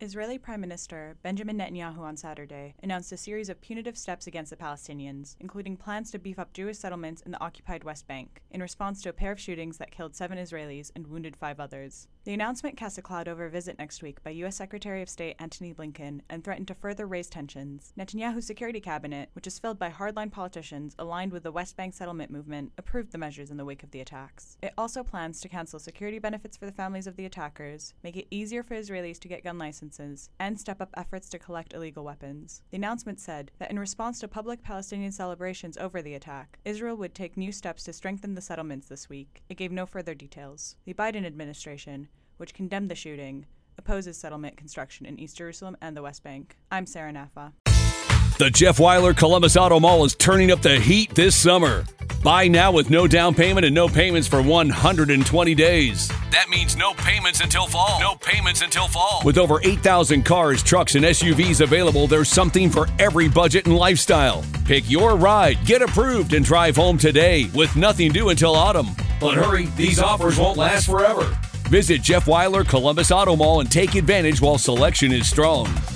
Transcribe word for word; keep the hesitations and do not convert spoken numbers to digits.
Israeli Prime Minister Benjamin Netanyahu on Saturday announced a series of punitive steps against the Palestinians, including plans to beef up Jewish settlements in the occupied West Bank, in response to a pair of shootings that killed seven Israelis and wounded five others. The announcement cast a cloud over a visit next week by U S Secretary of State Antony Blinken and threatened to further raise tensions. Netanyahu's security cabinet, which is filled by hardline politicians aligned with the West Bank settlement movement, approved the measures in the wake of the attacks. It also plans to cancel security benefits for the families of the attackers, make it easier for Israelis to get gun licenses, and step up efforts to collect illegal weapons. The announcement said that in response to public Palestinian celebrations over the attack, Israel would take new steps to strengthen the settlements this week. It gave no further details. The Biden administration, which condemned the shooting, opposes settlement construction in East Jerusalem and the West Bank. I'm Sarah Naffa. The Jeff Weiler Columbus Auto Mall is turning up the heat this summer. Buy now with no down payment and no payments for one hundred twenty days. That means no payments until fall. No payments until fall. With over eight thousand cars, trucks, and S U Vs available, there's something for every budget and lifestyle. Pick your ride, get approved, and drive home today with nothing due until autumn. But hurry, these offers won't last forever. Visit Jeff Weiler Columbus Auto Mall and take advantage while selection is strong.